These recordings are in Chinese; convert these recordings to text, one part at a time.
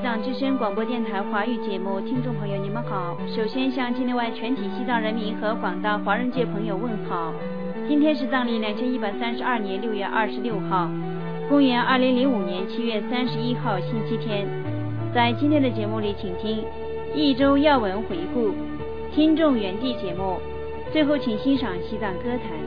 藏之声广播电台华语节目，听众朋友你们好。首先向境内外全体西藏人民和广大华人界朋友问好。今天是藏历2132年6月26号，公元2005年7月31号星期天。在今天的节目里，请听一周要闻回顾、听众原地节目，最后请欣赏西藏歌坛。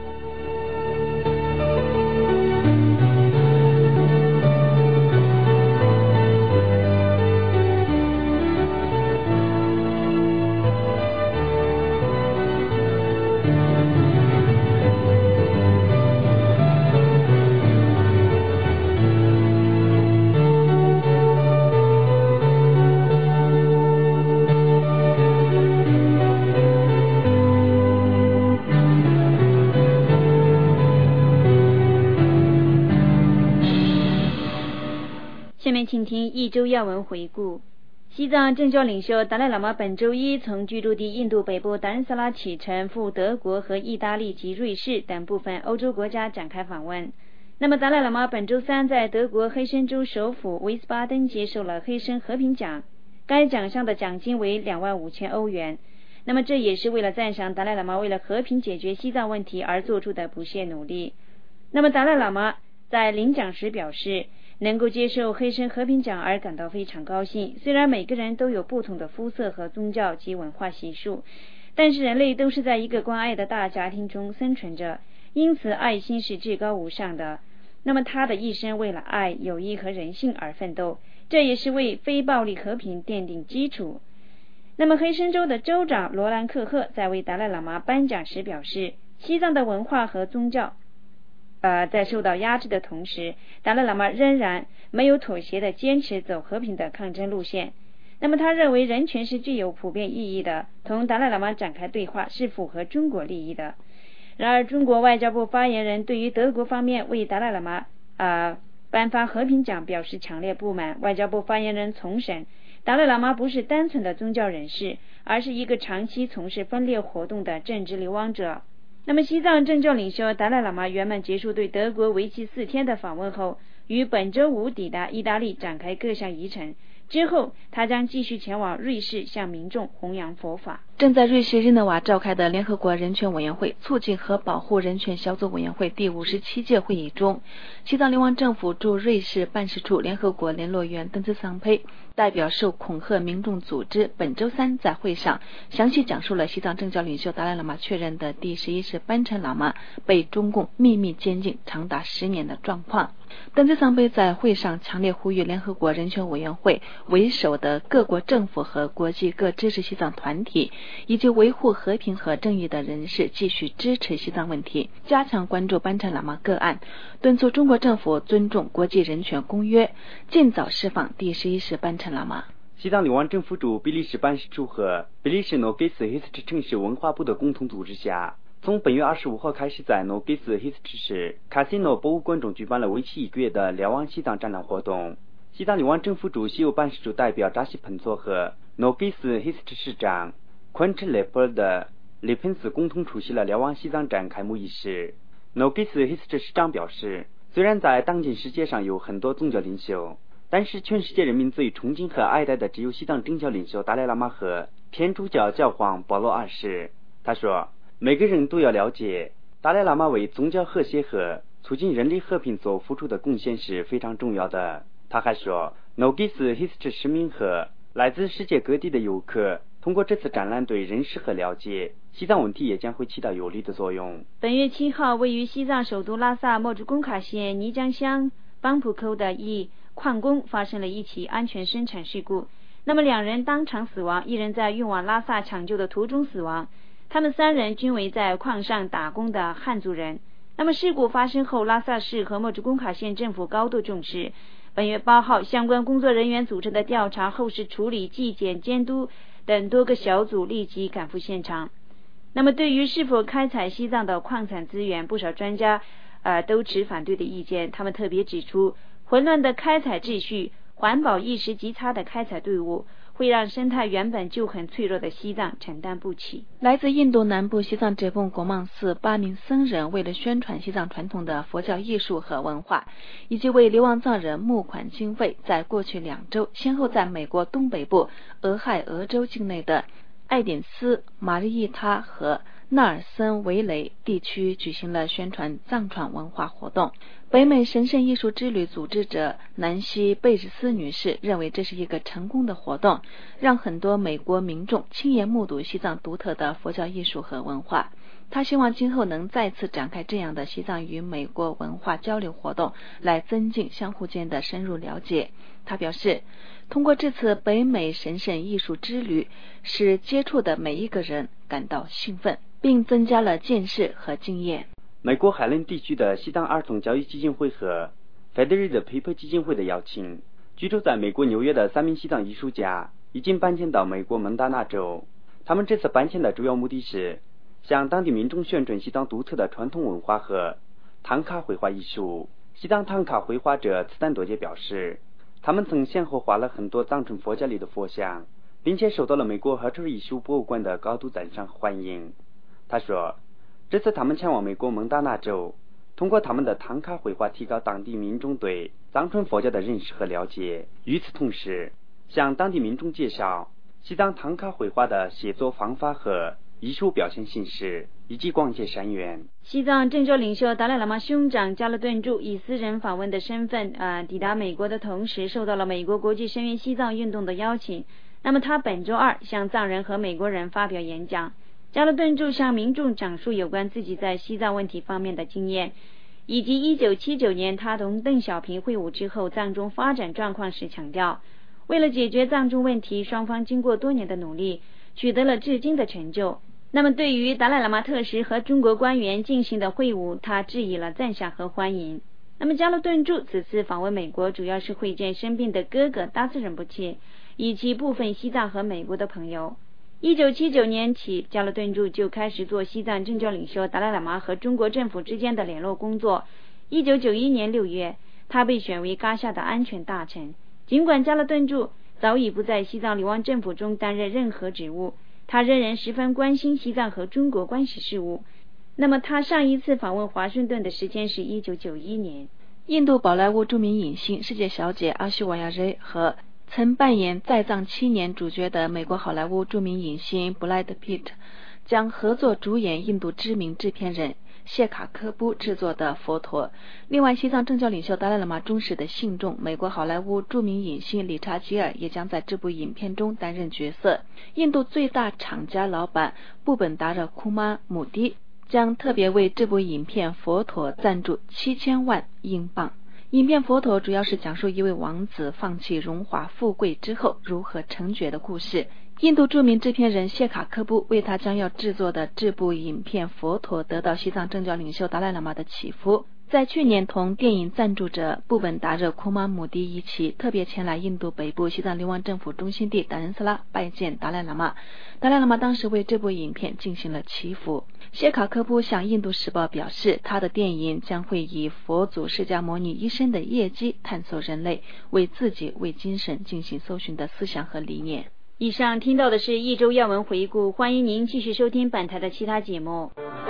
下面请听一周要闻回顾。西藏政教领袖达赖喇嘛本周一从居住地印度北部达仁萨拉启程赴德国和意大利及瑞士等部分欧洲国家展开访问。那么达赖喇嘛本周三在德国黑森州首府维斯巴登接受了黑森和平奖，该奖项的奖金为25000欧元。那么这也是为了赞赏达赖喇嘛为了和平解决西藏问题而做出的不懈努力。那么达赖喇嘛在领奖时表示，能够接受黑森和平奖而感到非常高兴。虽然每个人都有不同的肤色和宗教及文化习俗，但是人类都是在一个关爱的大家庭中生存着，因此爱心是至高无上的。那么他的一生为了爱、友谊和人性而奋斗，这也是为非暴力和平奠定基础。那么黑森州的州长罗兰克赫在为达赖喇嘛颁奖时表示，西藏的文化和宗教在受到压制的同时，达赖喇嘛仍然没有妥协地坚持走和平的抗争路线。那么他认为人权是具有普遍意义的，同达赖喇嘛展开对话是符合中国利益的。然而中国外交部发言人对于德国方面为达赖喇嘛颁发和平奖表示强烈不满。外交部发言人重申，达赖喇嘛不是单纯的宗教人士，而是一个长期从事分裂活动的政治流亡者。那么西藏政教领袖达赖喇嘛圆满结束对德国为期4天的访问后，于本周五抵达意大利展开各项仪程，之后他将继续前往瑞士向民众弘扬佛法。 正在瑞士日内瓦召开的联合国人权委员会促进和保护人权小组委员会第57届会议中，西藏流亡政府驻瑞士办事处联合国联络员登兹桑佩代表受恐吓民众组织本周三在会上详细讲述了西藏政教领袖达赖喇嘛确认的第11世班禅喇嘛被中共秘密监禁长达10年的状况。登兹桑佩在会上强烈呼吁联合国人权委员会为首的各国政府和国际各支持西藏团体以及维护和平和正义的人士继续支持西藏问题，加强关注班禅喇嘛个案，敦促中国政府尊重国际人权公约，尽早释放第11世班禅喇嘛。 西藏流亡政府驻比利时办事处和比利时诺给斯黑斯特城市文化部的共同组织下，从本月25号开始，在诺给斯黑斯特市卡西诺博物馆中举办了为期1个月的瞭望西藏展览活动。西藏流亡政府驻西欧办事处代表扎西彭佐和诺给斯黑斯特市长昆彻雷波的雷彭斯共同出席了瞭望西藏展开幕仪式。诺给斯黑斯特市长表示，虽然在当今世界上有很多宗教领袖，但是全世界人民最崇敬和爱戴的只有西藏政教领袖达赖喇嘛和天主教教皇保罗2世。他说，每个人都要了解，达赖喇嘛为宗教和谐和促进人类和平所付出的贡献是非常重要的。他还说，诺给斯黑斯特市民和来自世界各地的游客通过这次展览对认识和了解西藏问题也将会起到有力的作用。 本月7号，位于西藏首都拉萨墨竹工卡县泥江乡邦普口的一矿工发生了一起安全生产事故，那么2人当场死亡，1人在运往拉萨抢救的途中死亡。他们3人均为在矿上打工的汉族人。那么事故发生后，拉萨市和墨竹工卡县政府高度重视。本月8号，相关工作人员组成的调查、后事处理、纪检、监督等多个小组立即赶赴现场。那么对于是否开采西藏的矿产资源，不少专家都持反对的意见。他们特别指出，混乱的开采秩序、环保意识极差的开采队伍、 会让生态原本就很脆弱的西藏承担不起。 来自印度南部西藏哲蚌国莽寺8名僧人为了宣传西藏传统的佛教艺术和文化，以及为流亡藏人募款经费，在过去2周先后在美国东北部俄亥俄州境内的艾典斯、马利伊他和纳尔森维雷地区举行了宣传藏传文化活动。北美神圣艺术之旅组织者南希·贝日斯女士认为这是一个成功的活动，让很多美国民众亲眼目睹西藏独特的佛教艺术和文化。她希望今后能再次展开这样的西藏与美国文化交流活动，来增进相互间的深入了解。她表示，通过这次北美神圣艺术之旅，使接触的每一个人感到兴奋，并增加了见识和经验。 美国海伦地区的西藏儿童教育基金会和 Federated People 基金会的邀请，居住在美国纽约的3名西藏艺术家已经搬迁到美国蒙大拿州。他们这次搬迁的主要目的是向当地民众宣传西藏独特的传统文化和唐卡绘画艺术。西藏唐卡绘画者茨丹多杰表示，他们曾先后画了很多藏传佛教里的佛像，并且受到了美国赫特尔艺术博物馆的高度赞赏和欢迎。他说，这次他们前往美国蒙大拿州，通过他们的唐卡绘画提高当地民众对藏传佛教的认识和了解，与此同时向当地民众介绍西藏唐卡绘画的写作方法和艺术表现形式，以及广结善缘。 西藏政教领袖达赖喇嘛兄长加勒顿柱以私人访问的身份抵达美国的同时，受到了美国国际声援西藏运动的邀请。那么他本周2向藏人和美国人发表演讲。加勒顿柱向民众讲述有关自己在西藏问题方面的经验，以及1979年他同邓小平会晤之后藏中发展状况时强调，为了解决藏中问题，双方经过多年的努力，取得了至今的成就。那么对于达赖喇嘛特使和中国官员进行的会晤，他致以了赞赏和欢迎。那么加勒顿柱此次访问美国，主要是会见生病的哥哥达斯仁波切以及部分西藏和美国的朋友。1979年起，加勒顿柱就开始做西藏政教领袖达赖喇嘛和中国政府之间的联络工作。1991年6月，他被选为噶夏的安全大臣。尽管加勒顿柱早已不在西藏流亡政府中担任任何职务，他仍然十分关心西藏和中国关系事务。那么他上一次访问华盛顿的时间是1991年。 印度宝莱坞著名影星世界小姐阿希瓦亚瑞和曾扮演在藏7年主角的美国好莱坞著名影星布莱德·皮特将合作主演印度知名制片人谢卡科布制作的佛陀。另外，西藏政教领袖达赖喇嘛忠实的信众美国好莱坞著名影星理查吉尔也将在这部影片中担任角色。印度最大厂家老板布本达热库玛姆迪将特别为这部影片佛陀赞助7000万英镑。影片佛陀主要是讲述一位王子放弃荣华富贵之后如何成绝的故事。印度著名制片人谢卡科布为他将要制作的这部影片佛陀得到西藏政教领袖达赖喇嘛的祈福，在去年同电影赞助者布本达热库玛姆迪一起特别前来印度北部西藏流亡政府中心地达仁萨拉拜见达赖喇嘛。达赖喇嘛当时为这部影片进行了祈福。谢卡科布向印度时报表示，他的电影将会以佛祖释迦牟尼一生的业绩探索人类为自己为精神进行搜寻的思想和理念。 以上听到的是一周要闻回顾，欢迎您继续收听本台的其他节目。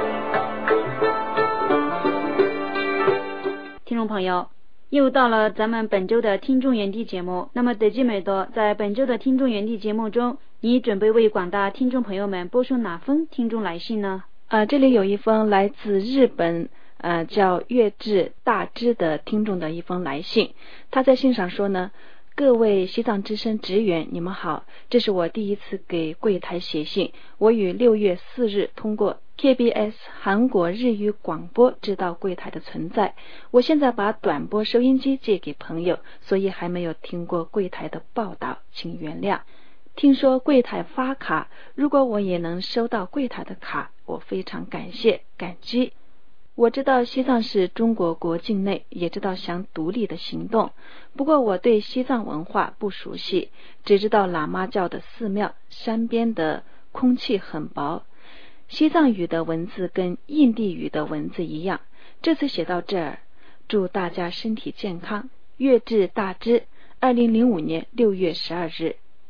听众朋友，又到了咱们本周的听众园地节目。那么德基美多在本周的听众园地节目中，你准备为广大听众朋友们播送哪封听众来信呢？ 这里有一封来自日本叫月志大之的听众的一封来信。他在信上说呢，各位西藏之声职员，你们好，这是我第一次给柜台写信。我于6月4日通过 KBS 韩国日语广播知道柜台的存在。我现在把短波收音机借给朋友，所以还没有听过柜台的报道，请原谅。听说柜台发卡，如果我也能收到柜台的卡，我非常感激。我知道西藏是中国国境内，也知道想独立的行动，不过我对西藏文化不熟悉，只知道喇嘛教的寺庙，山边的空气很薄。西藏语的文字跟印地语的文字一样。这次写到这儿，祝大家身体健康。月至大之，2005年6月12日。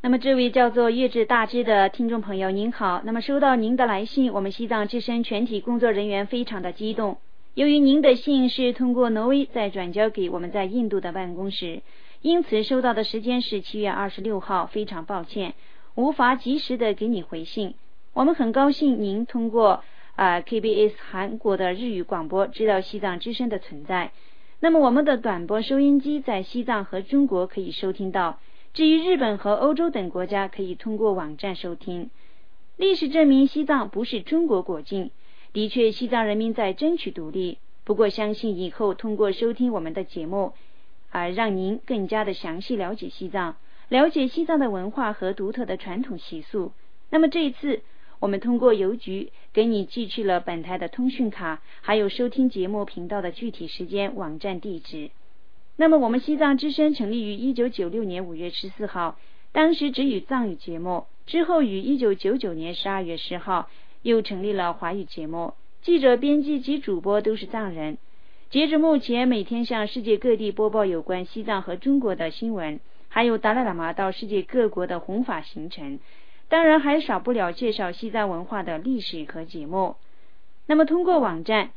那么这位叫做月至大知的听众朋友您好，那么收到您的来信，我们西藏之声全体工作人员非常的激动。由于您的信是通过挪威再转交给我们在印度的办公室，因此收到的时间是7月26号，非常抱歉无法及时的给你回信。我们很高兴您通过KBS 韩国的日语广播知道西藏之声的存在。那么我们的短波收音机在西藏和中国可以收听到，至于日本和欧洲等国家可以通过网站收听。历史证明西藏不是中国国境，的确西藏人民在争取独立，不过相信以后通过收听我们的节目让您更加的详细了解西藏，了解西藏的文化和独特的传统习俗。那么这一次我们通过邮局给你寄去了本台的通讯卡，还有收听节目频道的具体时间、网站地址。那么我们西藏之声成立于1996年5月14号，当时只有藏语节目，之后于1999年12月10号又成立了华语节目，记者、编辑及主播都是藏人。截至目前，每天向世界各地播报有关西藏和中国的新闻，还有达赖喇嘛到世界各国的弘法行程，当然还少不了介绍西藏文化的历史和节目。那么通过网站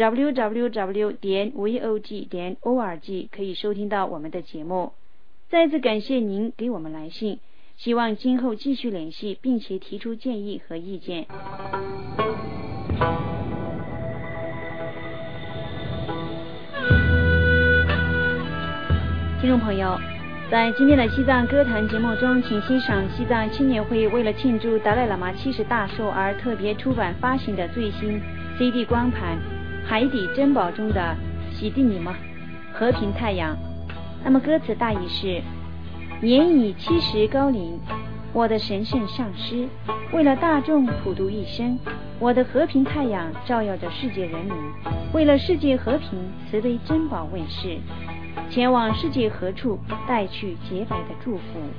www.vog.org 可以收听到我们的节目。再次感谢您给我们来信，希望今后继续联系，并且提出建议和意见。听众朋友，在今天的西藏歌坛节目中，请欣赏西藏青年会为了庆祝达赖喇嘛70大寿而特别出版发行的最新 CD 光盘《海底珍宝中的喜地尼玛和平太阳》。那么歌词大意是：年已70高龄，我的神圣上师为了大众普度一生，我的和平太阳照耀着世界人民，为了世界和平慈悲珍宝问世，前往世界何处带去洁白的祝福。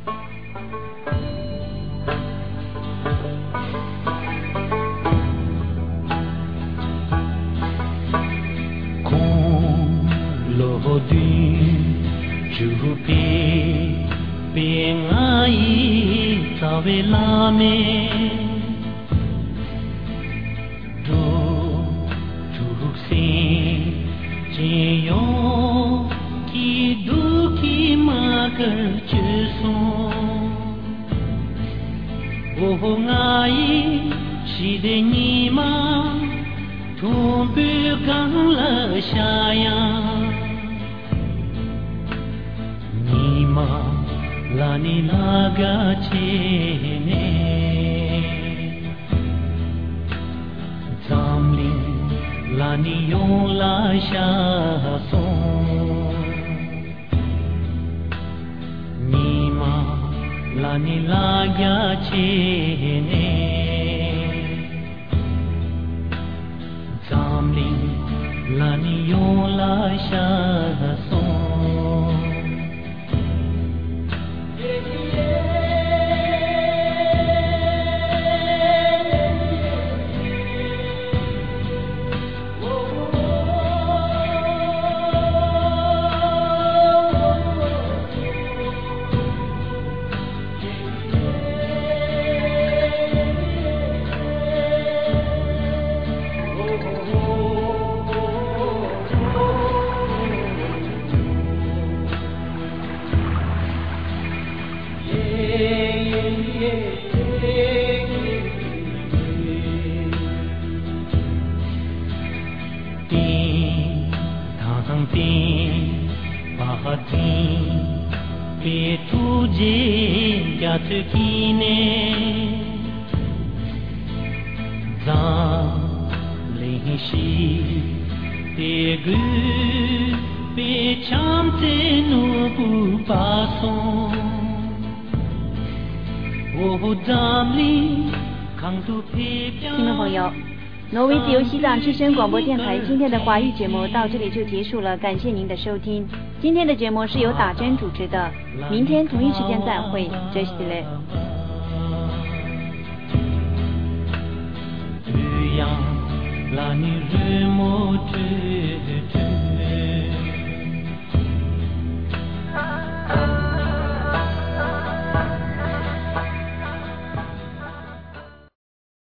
听众朋友，挪威自由西藏之声广播电台今天的华语节目到这里就结束了，感谢您的收听。今天的节目是由打针主持的，明天同一时间再会，这是嘞。 la ni remote